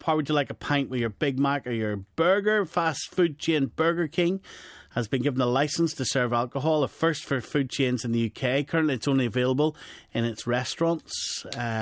how would you like a pint with your Big Mac or your burger? Fast food chain Burger King has been given a licence to serve alcohol, a first for food chains in the UK. Currently it's only available in its restaurants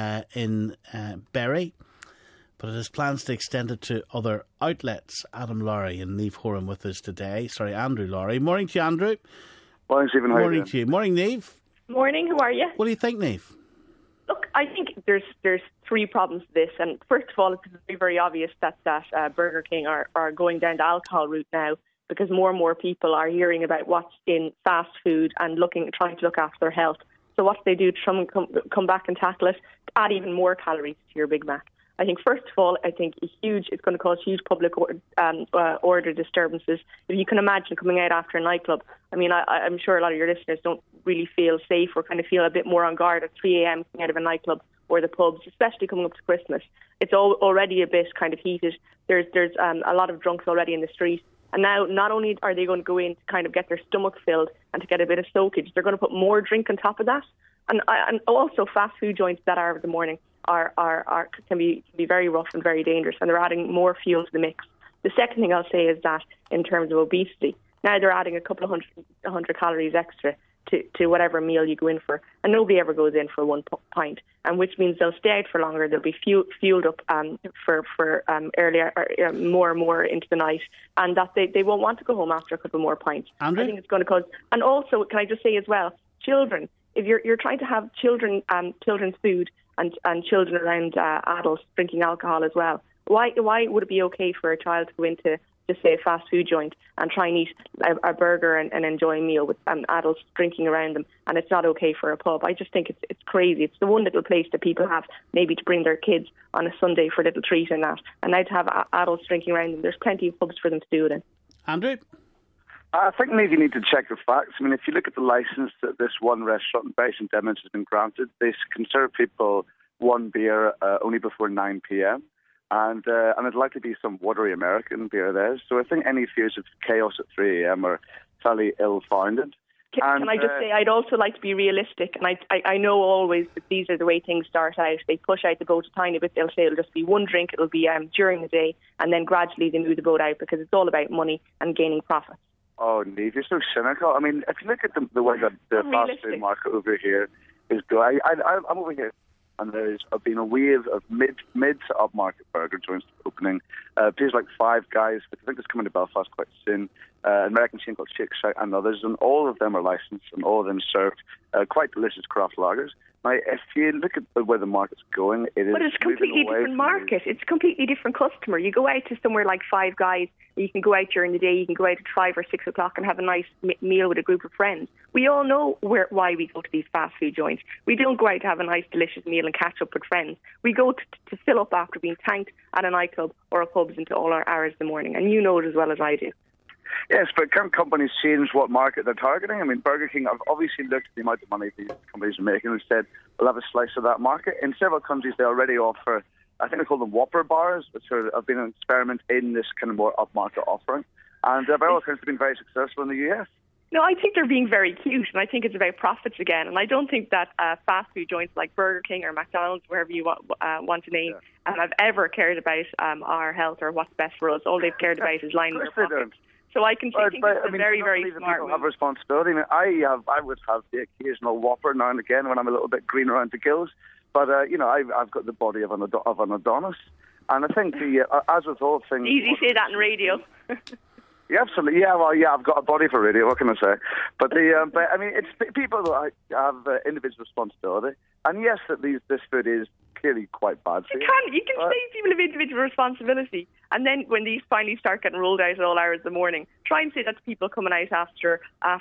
in Bury, but it has plans to extend it to other outlets. Adam Lowry and Niamh Horan with us today. Sorry, Andrew Lowry. Morning to you, Andrew. Morning, Stephen. How Morning to you. Morning, Niamh. Morning, how are you? What do you think, Niamh? Look, I think there's three problems to this. And first of all, it's very, very obvious that Burger King are going down the alcohol route now, because more and more people are hearing about what's in fast food and trying to look after their health. So what they do to come back and tackle it, add even more calories to your Big Mac. I think, first of all, it's going to cause huge public order disturbances. If you can imagine coming out after a nightclub, I mean, I'm sure a lot of your listeners don't really feel safe or kind of feel a bit more on guard at 3 a.m. coming out of a nightclub or the pubs, especially coming up to Christmas. It's already a bit kind of heated. There's a lot of drunks already in the street. And now, not only are they going to go in to kind of get their stomach filled and to get a bit of soakage, they're going to put more drink on top of that. And also, fast food joints that hour of the morning can be very rough and very dangerous, and they're adding more fuel to the mix. The second thing I'll say is that in terms of obesity, now they're adding a couple of hundred calories extra to whatever meal you go in for, and nobody ever goes in for one pint, and which means they'll stay out for longer. They'll be fueled up for earlier, more and more into the night, and that they won't want to go home after a couple more pints. Andrew? I think it's going to cause, and also, can I just say as well, children. If you're trying to have children's food and children around adults drinking alcohol as well, why would it be okay for a child to go into, just say, a fast food joint and try and eat a burger and enjoy a meal with adults drinking around them, and it's not okay for a pub? I just think it's crazy. It's the one little place that people have maybe to bring their kids on a Sunday for a little treat and that, and now to have adults drinking around them, there's plenty of pubs for them to do it in. Andrew? I think maybe you need to check the facts. I mean, if you look at the licence that this one restaurant in Bury St Edmunds has been granted, they can serve people one beer only before 9 p.m. And there'd likely be some watery American beer there. So I think any fears of chaos at 3 a.m. are fairly ill-founded. Can I just say, I'd also like to be realistic, and I know always that these are the way things start out. They push out the boat a tiny bit. They'll say it'll just be one drink, it'll be during the day, and then gradually they move the boat out, because it's all about money and gaining profits. Oh, Niamh, you're so cynical. I mean, if you look at the way that the fast food market over here is going, I'm over here, and there's been a wave of mid to upmarket burger joints opening. Places like Five Guys, which I think is coming to Belfast quite soon, an American chain called Shake Shack, and others, and all of them are licensed, and all of them serve quite delicious craft lagers. Now, if you look at where the market's going, it is. But it's a completely different market. It's a completely different customer. You go out to somewhere like Five Guys, you can go out during the day, you can go out at 5 or 6 o'clock and have a nice meal with a group of friends. We all know why we go to these fast food joints. We don't go out to have a nice, delicious meal and catch up with friends. We go to fill up after being tanked at a nightclub or a pubs into all our hours of the morning, and you know it as well as I do. Yes, but can companies change what market they're targeting? I mean, Burger King have obviously looked at the amount of money these companies are making and said, we'll have a slice of that market. In several countries, they already offer, I think they call them Whopper bars, which have been an experiment in this kind of more upmarket offering. And by all accounts, they've been very successful in the US. No, I think they're being very cute, and I think it's about profits again. And I don't think that fast food joints like Burger King or McDonald's, wherever you want to name, have ever cared about our health or what's best for us. All they've cared about is lining their pockets. So I can think it's a very, very smart move. Have responsibility. I mean, I would have the occasional Whopper now and again when I'm a little bit green around the gills. But I've got the body of an Adonis, and I think as with all things, easy to say that in radio. Yeah, absolutely. Yeah, well, yeah, I've got a body for radio. What can I say? But but I mean, it's people that have individual responsibility, and yes, that this food is clearly quite bad for you. You can say people have individual responsibility, and then when these finally start getting rolled out at all hours of the morning, try and say that to people coming out after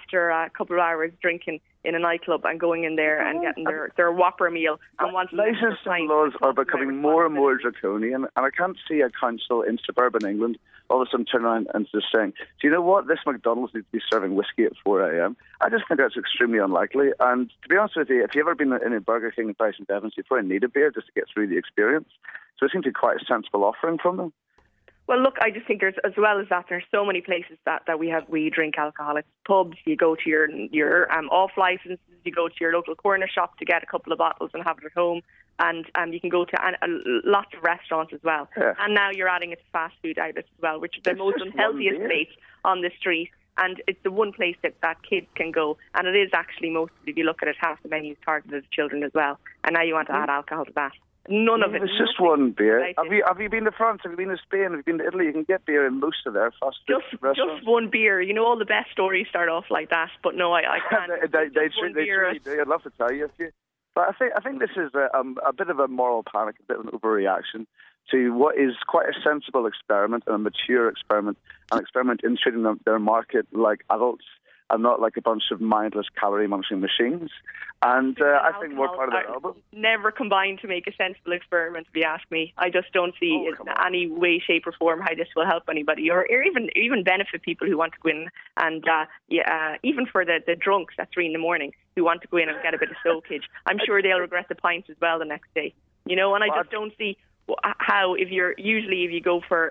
a couple of hours drinking in a nightclub and going in there and getting their Whopper meal and wanting licensing laws are becoming more and more draconian, and I can't see a council in suburban England all of a sudden turn around and just saying, do you know what, this McDonald's needs to be serving whiskey at 4 a.m. I just think that's extremely unlikely. And to be honest with you, if you've ever been in a Burger King in Bury St Edmunds, you probably need a beer just to get through the experience. So it seems to be quite a sensible offering from them. Well, look, I just think there's, as well as that, there's so many places that we drink alcohol. It's pubs, you go to your off licenses, you go to your local corner shop to get a couple of bottles and have it at home, and you can go to lots of restaurants as well. Yeah. And now you're adding it to fast food outlets as well, which is the most unhealthiest place on the street. And it's the one place that kids can go. And it is actually mostly, if you look at it, half the menus targeted at children as well. And now you want to add alcohol to that. None of it. It's just one beer. Have you been to France? Have you been to Spain? Have you been to Italy? You can get beer in most of their fast food restaurants. Just one beer. You know, all the best stories start off like that. But no, I can't. they truly do. I'd love to tell you a few. But I think this is a bit of a moral panic, a bit of an overreaction to what is quite a sensible experiment and a mature experiment, an experiment in treating their market like adults and not like a bunch of mindless calorie-munching machines. And I think we're part of that album. Never combined to make a sensible experiment, if you ask me. I just don't see in any way, shape or form how this will help anybody or even benefit people who want to go in and even for the drunks at 3 a.m. who want to go in and get a bit of soakage. I'm sure they'll regret the pints as well the next day. You know, and I just don't see how if you go for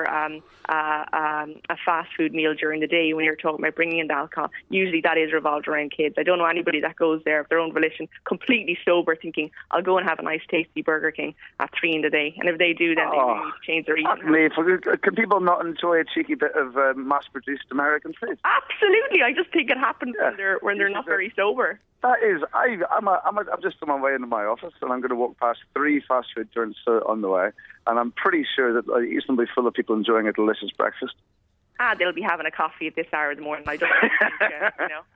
a fast food meal during the day, when you're talking about bringing in the alcohol, usually that is revolved around kids. I don't know anybody that goes there of their own volition, completely sober, thinking I'll go and have a nice tasty Burger King at 3 in the day. And if they do, then they really need to change their eating. Can people not enjoy a cheeky bit of mass-produced American food? Absolutely. I just think it happens when they're not very sober. That is, I'm just on my way into my office, and I'm going to walk past 3 fast food joints on the way, and I'm pretty sure that it's going to be full of people enjoying a delicious breakfast. They'll be having a coffee at this hour of the morning. I don't think, you know.